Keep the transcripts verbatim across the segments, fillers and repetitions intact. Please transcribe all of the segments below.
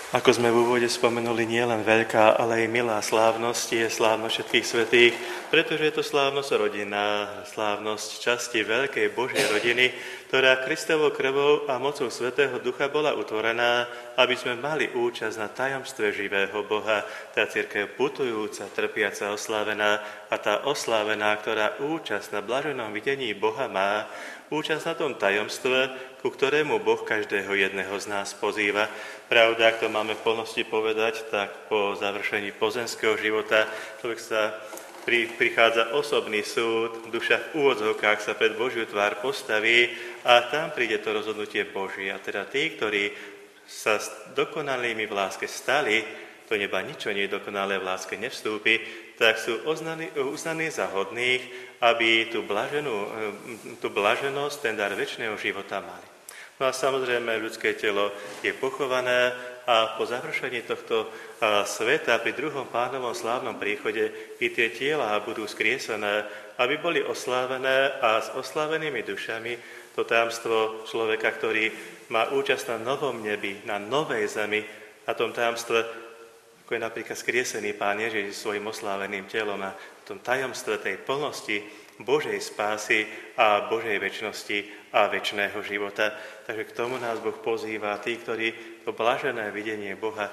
Ako sme v úvode spomenuli, nie len veľká, ale aj milá slávnosť je slávnosť všetkých svätých, pretože je to slávnosť rodinná, slávnosť časti veľkej Božej rodiny, ktorá Kristovou krvou a mocou Svätého Ducha bola utvorená, aby sme mali účasť na tajomstve živého Boha, tá cirkev putujúca, trpiaca, oslávená a tá oslávená, ktorá účasť na blaženom videní Boha má, účasť na tom tajomstve, ku ktorému Boh každého jedného z nás pozýva. Pravda, ak to máme v plnosti povedať, tak po završení pozemského života človek sa pri, prichádza osobný súd, duša v úvodzovkách sa pred Božiu tvár postaví a tam príde to rozhodnutie Božie. A teda tí, ktorí sa dokonalými v láske stali, to neba ničo nie dokonalé v láske nevstúpi, tak sú uznaní, uznaní za hodných, aby tú, blaženú, tú blaženosť, ten dar večného života mali. No a samozrejme ľudské telo je pochované a po završení tohto sveta pri druhom pánovom slávnom príchode i tie tiela budú skriesené, aby boli oslávené a s oslávenými dušami to tajomstvo človeka, ktorý má účasť na novom nebi, na novej zemi, na tom tajomstve, ako je napríklad skriesený Pán Ježiš svojim osláveným telom a v tom tajomstve tej plnosti Božej spásy a Božej večnosti a večného života. Takže k tomu nás Boh pozýva. Tí, ktorí to blažené videnie Boha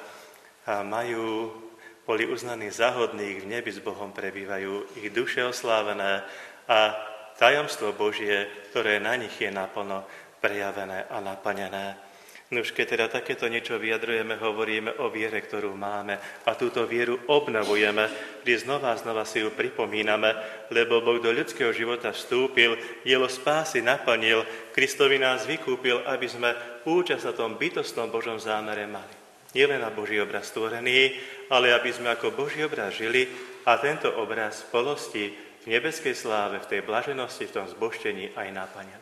majú, boli uznaní za hodných, v nebi s Bohom prebývajú, ich duše oslávené a tajomstvo Božie, ktoré na nich je naplno prejavené a naplnené. No už keď teda takéto niečo vyjadrujeme, hovoríme o viere, ktorú máme a túto vieru obnovujeme, kde znova a znova si ju pripomíname, lebo Boh do ľudského života vstúpil, dielo spásy naplnil, Kristovi nás vykúpil, aby sme účasť na tom bytostnom Božom zámere mali. Nie len na Boží obraz stvorený, ale aby sme ako Boží obraz žili a tento obraz v plnosti, v nebeskej sláve, v tej blaženosti, v tom zbožtení aj naplnili.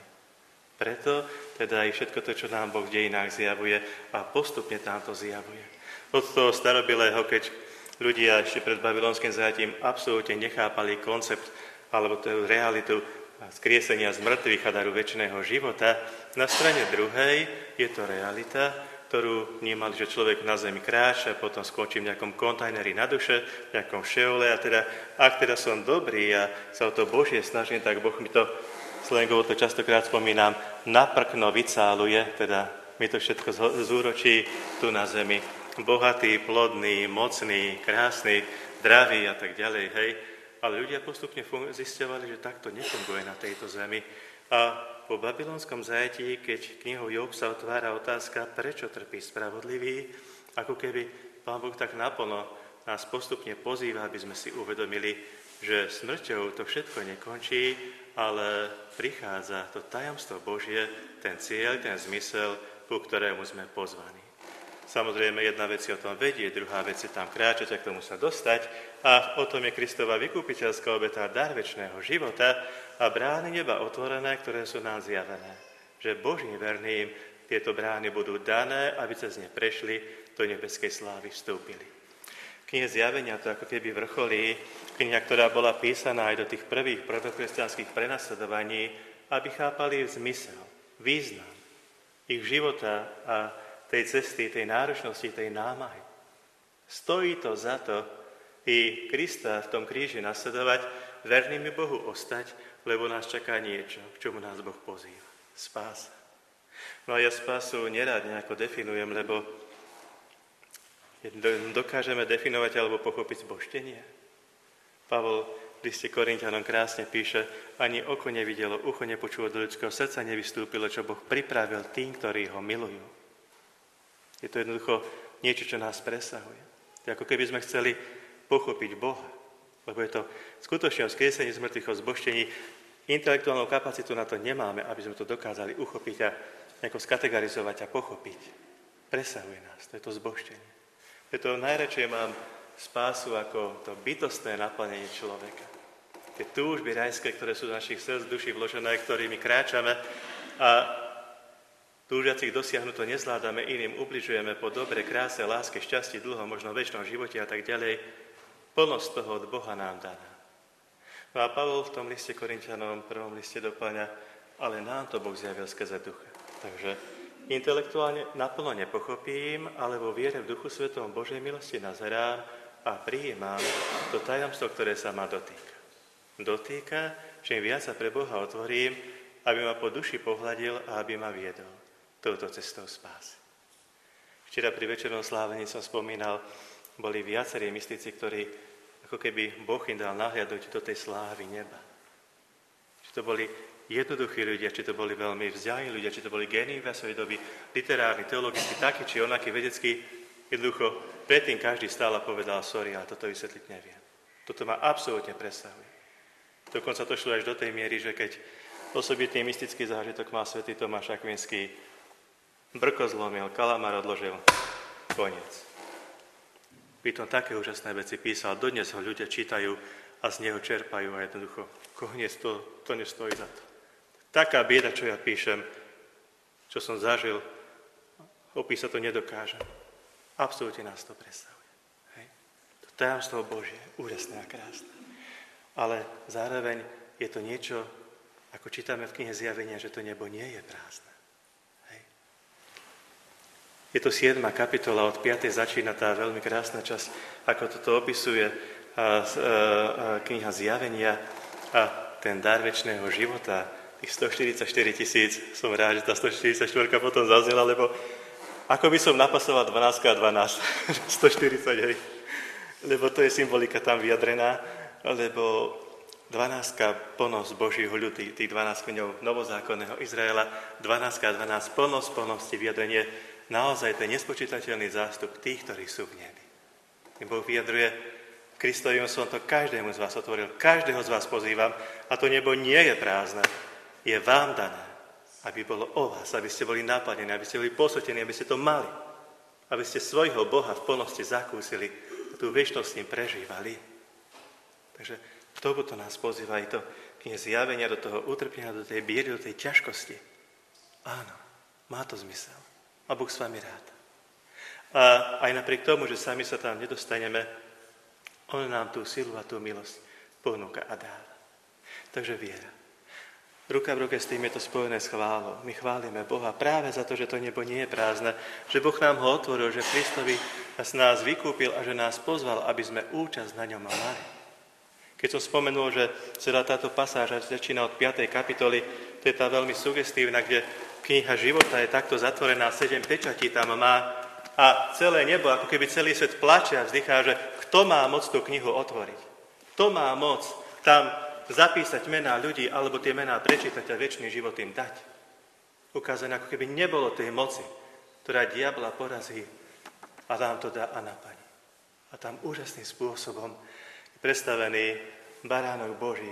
Preto teda aj všetko to, čo nám Boh v dejinách zjavuje a postupne nám to zjavuje. Od toho starobilého, keď ľudia ešte pred babylonským zajatím absolútne nechápali koncept alebo tú realitu skriesenia z mŕtvych a daru večného života, na strane druhej je to realita, ktorú vnímali, že človek na zemi kráča, potom skončí v nejakom kontajneri na duše, v nejakom šeole a teda, ak teda som dobrý a sa o to Božie snažím, tak Boh mi to, slangovo to častokrát spomínam, naprkno vycáluje, teda mi to všetko zúročí tu na zemi. Bohatý, plodný, mocný, krásny, zdravý a tak ďalej, hej. Ale ľudia postupne zisťovali, že takto nefunguje na tejto zemi. A po babylonskom zajetí, keď knihou Job sa otvára otázka, prečo trpí spravodlivý, ako keby Pán Boh tak naplno nás postupne pozýva, aby sme si uvedomili, že smrťou to všetko nekončí, ale prichádza to tajomstvo Božie, ten cieľ, ten zmysel, ku ktorému sme pozvaní. Samozrejme, jedna vec je o tom vedieť, druhá vec je tam kráčať a k tomu sa dostať a o tom je Kristova vykupiteľská obeta, dar večného života a brány neba otvorené, ktoré sú nám zjavené. Že Božím verným tieto brány budú dané, aby cez ne prešli, do nebeskej slávy vstúpili. Kniha Zjavenia to ako keby vrcholí, kniha, ktorá bola písaná aj do tých prvých protokresťanských prenasledovaní, aby chápali zmysel, význam ich života a tej cesty, tej náročnosti, tej námahy. Stojí to za to i Krista v tom kríži nasledovať, vernými Bohu ostať, lebo nás čaká niečo, k čomu nás Boh pozýva. Spása. No a ja spásu nerád nejako definujem, lebo dokážeme definovať alebo pochopiť zbožtenie. Pavol v liste Korinťanom krásne píše, ani oko nevidelo, ucho nepočulo, do ľudského srdca nevystúpilo, čo Boh pripravil tým, ktorí ho milujú. Je to jednoducho niečo, čo nás presahuje. To ako keby sme chceli pochopiť Boha, lebo je to skutočne o skriesení z mŕtvych, o zbožtení. Intelektuálnu kapacitu na to nemáme, aby sme to dokázali uchopiť a nejako skategorizovať a pochopiť. Presahuje nás, to je to zbožtenie. Preto najradšej mám spásu ako to bytostné naplnenie človeka. Tie túžby rajské, ktoré sú z našich srdc, duší vložené, ktorými kráčame a túžiacich dosiahnuť to nezvládame, iným ubližujeme po dobre, kráse, láske, šťastí, dlho, možno väčšnom živote a tak ďalej. Plnosť toho od Boha nám daná. No a Pavol v tom liste Korinťanom, prvom liste doplňa, ale nám to Boh zjavil skrze ducha. Takže intelektuálne naplno nepochopím, ale vo viere v Duchu Svetom Božej milosti nazerám a prijímam to tajomstvo, ktoré sa ma dotýka. Dotýka, čím viac sa pre Boha otvorím, aby ma po duši pohľadil a aby ma viedol touto cestou spásy. Včera pri večernom slávení som spomínal, boli viacerí mystici, ktorí ako keby Boh im dal nahliadnúť do tej slávy neba. Či to boli jednoduchí ľudia, či to boli veľmi vzdialení ľudia, či to boli génií v svojej doby, literárni, teologicky, takí či onakí, vedeckí, jednoducho, predtým každý stál a povedal, sorry, ale toto vysvetliť neviem. Toto ma absolútne presahuje. Dokonca to šlo až do tej miery, že keď osobitný mystický zážitok má svätý Tomáš Akvinský, brko zlomil, kalamár odložil, koniec. Pritom také úžasné veci písal, dodnes ho ľudia čítajú a z neho čerpajú a jednoducho, koniec, to, to nestojí za to. Taká bieda, čo ja píšem, čo som zažil, opísať to nedokážem. Absolútne nás to presahuje. Hej. To tajomstvo Božie, úžasné a krásne. Ale zároveň je to niečo, ako čítame v knihe Zjavenia, že to nebo nie je prázdne. Hej. Je to siedma kapitola, od piatej začína tá veľmi krásna časť, ako toto opisuje a, a, a, kniha Zjavenia a ten dar večného života, tých stoštyridsaťštyri tisíc, som rád, že tá stoštyridsaťštyri potom zaznela, lebo ako by som napasoval dvanásť krát dvanásť, stoštyridsať, hej. Lebo to je symbolika tam vyjadrená, lebo dvanástka plnosť Božího ľudu, tých dvanásť kmeňov novozákonného Izraela, dvanásť krát dvanásť plnosť plnosti vyjadrenie, naozaj ten nespočítateľný zástup tých, ktorí sú v nebi. Boh vyjadruje, Kristovým som to každému z vás otvoril, každého z vás pozývam a to nebo nie je prázdne, je vám dané, aby bolo o vás, aby ste boli napadení, aby ste boli posvetení, aby ste to mali, aby ste svojho Boha v plnosti zakúsili a tú večnosť s ním prežívali. Takže k tomuto nás pozýva aj to kniha Zjavenia, do toho utrpenia, do tej biedy, do tej ťažkosti. Áno, má to zmysel. A Boh s vami rád. A aj napriek tomu, že sami sa tam nedostaneme, on nám tú silu a tú milosť ponúka a dáva. Takže viera. Ruka v ruke s tým je to spojené s chválou. My chválime Boha práve za to, že to nebo nie je prázdne, že Boh nám ho otvoril, že Kristovi nás vykúpil a že nás pozval, aby sme účasť na ňom mali. Keď som spomenul, že celá táto pasáž začína od piatej kapitoly, to je tá veľmi sugestívna, kde kniha života je takto zatvorená, sedem pečatí tam má a celé nebo, ako keby celý svet plače a vzdychá, že kto má moc tú knihu otvoriť? Kto má moc tam zapísať mená ľudí, alebo tie mená prečítať a večný život im dať? Ukázané, ako keby nebolo tej moci, ktorá diabla porazí a vám to dá a napadne. A tam úžasným spôsobom je predstavený baránok Boží,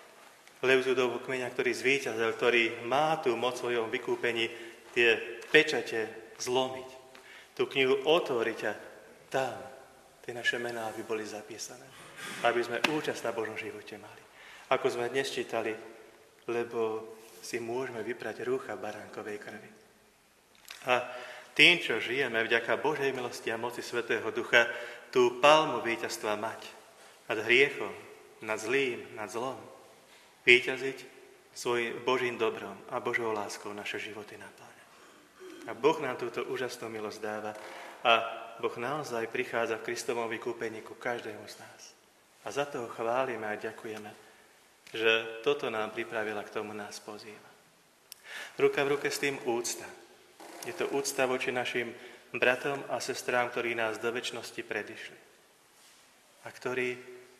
lev z Judovho kmeňa, ktorý zvíťazil, ktorý má tú moc v svojom vykúpení tie pečate zlomiť. Tú knihu otvoriť a tam tie naše mená by boli zapísané. Aby sme účasť na Božom živote mali. Ako sme dnes čítali, lebo si môžeme vyprať rúcha baránkovej krvi. A tým, čo žijeme, vďaka Božej milosti a moci Svätého Ducha, tú palmu víťazstva mať nad hriechom, nad zlým, nad zlom. Víťaziť svojim Božím dobrom a Božou láskou naše životy napláňa. A Boh nám túto úžasnú milosť dáva a Boh naozaj prichádza v Kristovom vykúpení ku každému z nás. A za to ho chválime a ďakujeme, že toto nám pripravila, k tomu nás pozýva. Ruka v ruke s tým úcta. Je to úcta voči našim bratom a sestrám, ktorí nás do večnosti predišli. A ktorí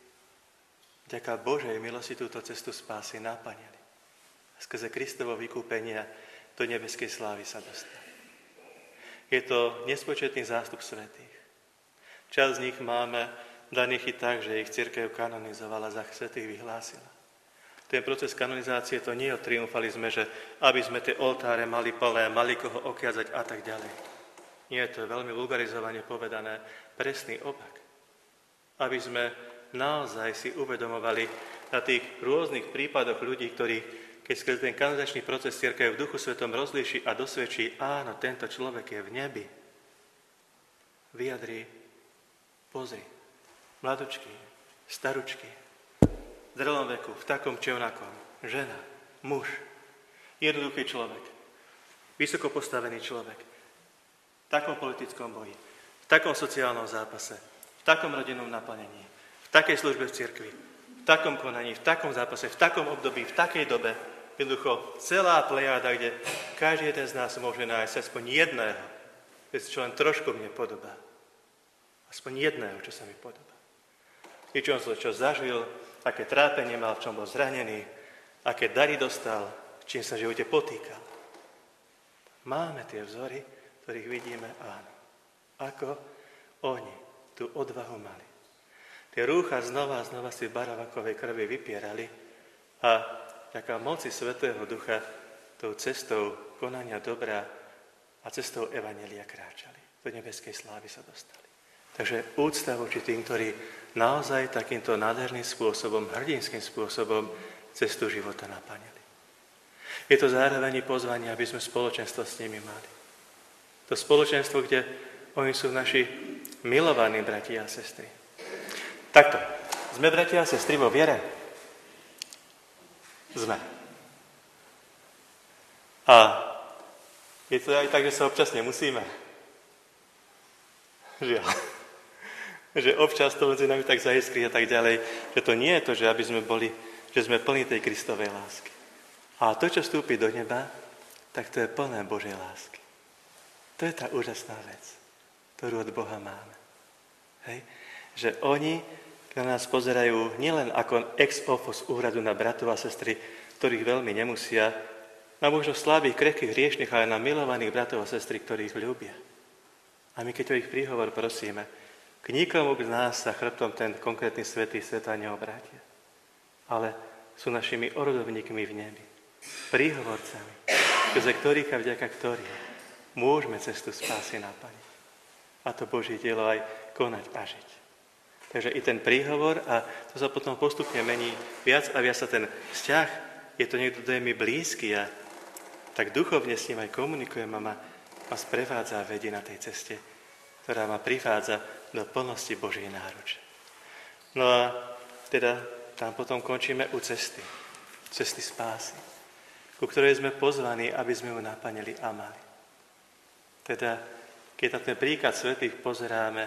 vďaka Božej milosti túto cestu spásy naplnili. A skrze Kristovo vykúpenia do nebeskej slávy sa dostali. Je to nespočetný zástup svätých. Časť z nich máme daných i tak, že ich cirkev kanonizovala, za svätých vyhlásila. Ten proces kanonizácie to nie je o triumfalizme, že aby sme tie oltáre mali plné, mali koho okiazať a tak ďalej. Nie, to je veľmi vulgarizovane povedané, presný opak. Aby sme naozaj si uvedomovali na tých rôznych prípadoch ľudí, ktorí, keď skrze ten kanonizačný proces cirkev v Duchu Svetom rozlíši a dosvedčí, áno, tento človek je v nebi, vyjadrí, pozri, mladučky, staručky, v zrelom veku, v takom či onakom, žena, muž, jednoduchý človek. vysoko postavený človek, v takom politickom boji, v takom sociálnom zápase, v takom rodinnom naplnení, v takej službe v cirkvi, v takom konaní, v takom zápase, v takom období, v takej dobe, jednoducho celá plejáda, kde každý jeden z nás môže nájsť aspoň jedného, čo len trošku mne podobá. Aspoň jedného, čo sa mi podobá. I čo som čo zažil, aké trápenie mal, v čom bol zranený, aké dary dostal, čím sa v živote potýkal. Máme tie vzory, ktorých vidíme, áno. Ako oni tú odvahu mali. Tie rúcha znova a znova si v baravakovej krvi vypierali a vďaka moci Svätého Ducha tou cestou konania dobra a cestou evanjelia kráčali. Do nebeskej slávy sa dostali. Takže úcta voči tým, ktorí naozaj takýmto nádherným spôsobom, hrdinským spôsobom cestu života naplnili. Je to zároveň pozvanie, aby sme spoločenstvo s nimi mali. To spoločenstvo, kde oni sú naši milovaní bratia a sestry. Takto, sme bratia a sestry vo viere? Sme. A je to aj tak, že sa občas nemusíme. Žiaľ. Že občas to medzi nami tak zaiskrí a tak ďalej, že to nie je to, že aby sme boli, že sme plní tej Kristovej lásky. A to, čo vstúpi do neba, tak to je plné Božej lásky. To je tá úžasná vec, ktorú od Boha máme. Hej? Že oni na nás pozerajú nielen ako ex ofo z úradu na bratov a sestry, ktorých veľmi nemusia, na možno slabých, krehkých, hriešnych, ale na milovaných bratov a sestry, ktorých ľúbia. A my, keď o ich príhovor prosíme, k nikomu z nás sa chrbtom ten konkrétny svätý sveta neobrátia. Ale sú našimi orodovníkmi v nebi. Príhovorcami, skrze ktorých a vďaka ktorých môžeme cestu spásy naplniť. A to Božie dielo aj konať a žiť. Takže i ten príhovor, a to sa potom postupne mení, viac a viac sa ten vzťah, je to niekto, kto je mi blízky a tak duchovne s ním aj komunikujem a ma, ma sprevádza a vedie na tej ceste, ktorá ma privádza do plnosti Božej náruče. No a teda tam potom končíme u cesty. Cesty spásy, ku ktorej sme pozvaní, aby sme ju naplnili a mali. Teda, keď na ten príklad svätých pozeráme,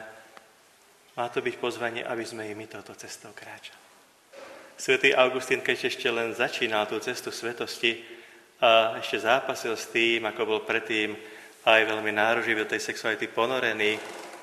má to byť pozvanie, aby sme i my touto cestou kráčali. Svätý Augustín, keď ešte len začínal tú cestu svetosti a ešte zápasil s tým, ako bol predtým aj veľmi náruživý do tej sexuality ponorený,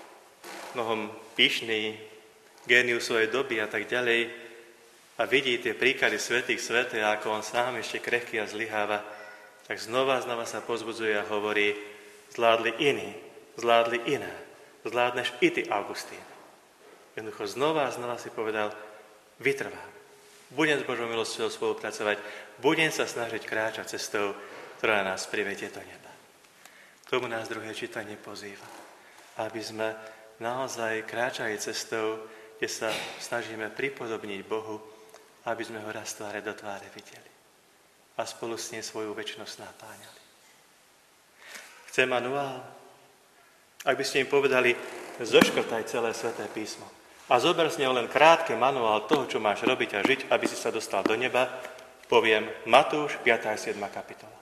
mnohom pyšný, génius svojej doby a tak ďalej, a vidí tie príklady svätých svätých, ako on sám ešte krehký a zlyháva, tak znova a znova sa pozbudzuje a hovorí, zvládli iní, zvládli iné, zvládneš i ty, Augustín. Jednoducho znova a znova si povedal, vytrvám, budem s Božou milosťou spolupracovať, budem sa snažiť kráčať cestou, ktorá nás privedie do neba. Tomu nás druhé čítanie pozýva, aby sme naozaj kráčali cestou, kde sa snažíme pripodobniť Bohu, aby sme ho raz tváre do tváre videli a spolu s ním svoju večnosť napáňali. Chce manuál? Ak by ste im povedali, zoškrtaj celé sväté písmo a zober z neho len krátky manuál toho, čo máš robiť a žiť, aby si sa dostal do neba, poviem Matúš piata a siedma kapitola.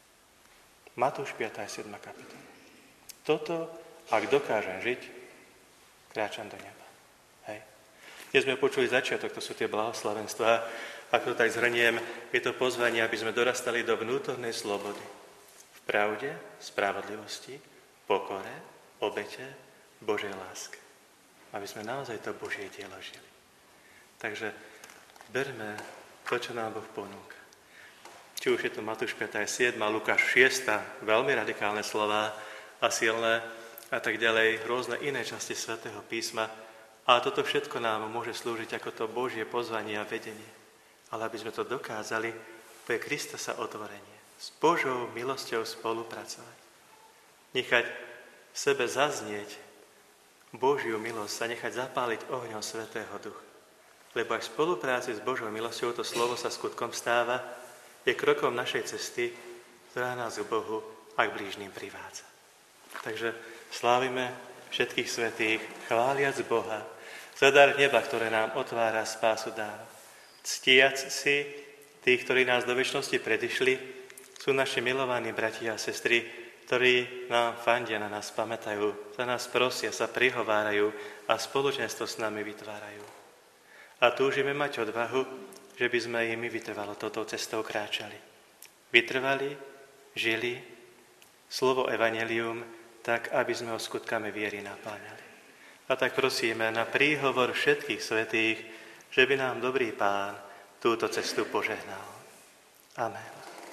Matúš piata a siedma kapitola. Toto, ak dokážem žiť, kráčam do neba. Hej. Dnes sme počuli začiatok, to sú tie blahoslavenstvá. Ako to tak zhrniem, je to pozvanie, aby sme dorastali do vnútornej slobody. V pravde, spravodlivosti, pokore, obete, Božej láske. Aby sme naozaj to Božie dielo žili. Takže berme to, čo nám Boh ponúka. Či už je to Matúš piata a siedma, Lukáš šiesta, veľmi radikálne slová a silné, a tak ďalej, rôzne iné časti svätého písma. A toto všetko nám môže slúžiť ako to Božie pozvanie a vedenie. Ale aby sme to dokázali, to je Krista sa otvorenie. S Božou milosťou spolupracovať. Nechať v sebe zaznieť Božiu milosť a nechať zapáliť ohňom Svätého Ducha. Lebo aj v spolupráci s Božou milosťou to slovo sa skutkom stáva, je krokom našej cesty, ktorá nás k Bohu a k blížnym privádza. Takže slávime všetkých svätých, chváliac Boha, za dar neba, ktoré nám otvára, spásu dáva. Ctiac si tých, ktorí nás do večnosti predišli, Sú naši milovaní bratia a sestry, ktorí nám fandia, na nás pamätajú, za nás prosia, sa prihovárajú a spoločenstvo s nami vytvárajú. A túžime mať odvahu, že by sme i my vytrvalo touto cestou kráčali. Vytrvali, žili slovo evanjelium tak, aby sme ho skutkami viery napáňali. A tak prosíme na príhovor všetkých svätých, že by nám dobrý Pán túto cestu požehnal. Amen.